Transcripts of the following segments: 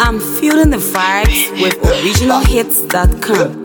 I'm feeling the vibes with originalhits.com.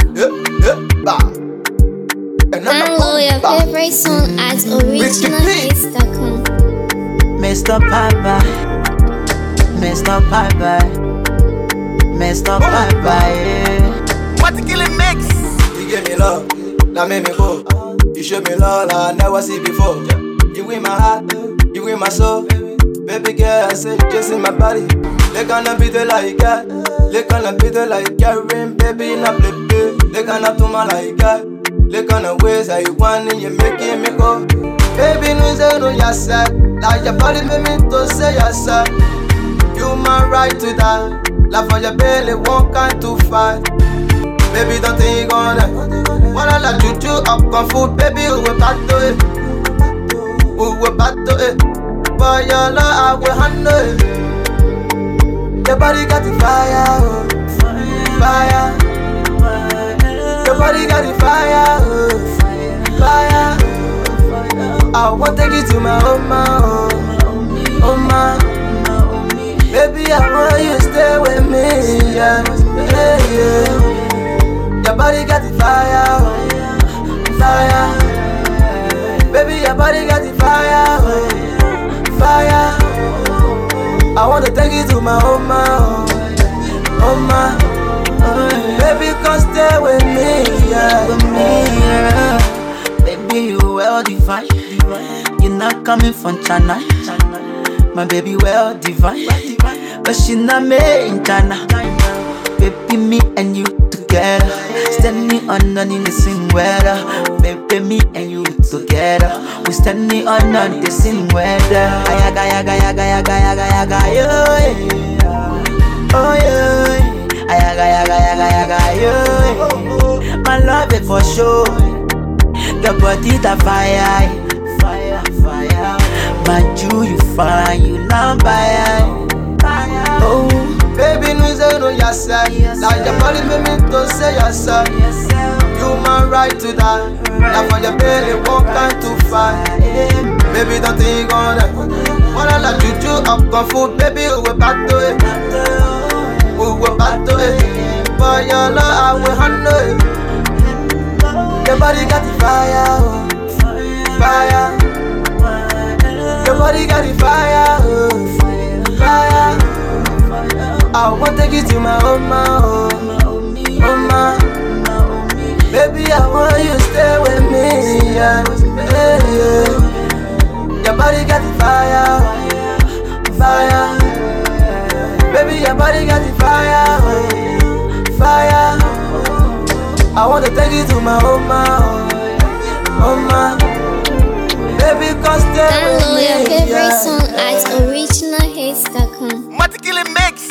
Download your favorite song at originalhits.com. Mr. Piper, Mr. Piper, Mr. Piper, yeah. What the killing mix? You give me love, now make me go. You show me love I never see before. You win my heart, you win my soul. Baby girl, I say just in my body. They gonna beat it like that. They gonna beat it like Karen, baby, in a play. They gonna do my like that. They gonna ways how you want and you making me go. Baby, no say no yes sir. Like your body make me to say yes sir. You my right to die. Like for your belly, one kind to fight. Baby, don't think on it. Wanna let you chew up on food, baby, we back to it. We back to it. For your love, I will handle it. Your body got the fire, oh. Fire. Your body got the fire, oh. Fire. I want to take you to my Oma, oh. Oma. Baby, I want you to stay with me, yeah. Yeah, yeah. Your body got the fire, oh. Fire. Baby, your body got the fire, oh. Fire. I wanna take you to my Oma, oh. Oma. Baby, come stay with me, yeah. With me, yeah. Baby, you well defined. You're not coming from China. My baby well divine, but she not made in China. Baby, me and you together, standing under in the same weather. Baby, me and you together, we standing under the same weather. Ayaga, yaga, yaga, yaga, yaga, yaga, yo. Oh yeah, ayaga, yaga, yaga, yaga, yo. My love it for sure. Your body the fire, fire, fire. My Jew, you fine, you not fire. Oh, baby, no say no yes sir. Like your body make me to say yes sir. You my right to die. Like for your belly, one kind to fight. Baby, don't think on it. Wanna let you chew up on food, baby, we back to it. We back to it. For your love, I will handle it. Your body got the fire, oh. Fire. Your body got the fire, oh. Fire. I want to take you to my Oma, oh. Oma. Baby, I want you to stay with me, yeah. Yeah, yeah. Your body got the fire, fire. Baby, your body got the fire, fire. I want to take you to my Oma, Oma. Baby, come stay with me. Download your favorite yeah. song at originalhits.com. What the killing mix?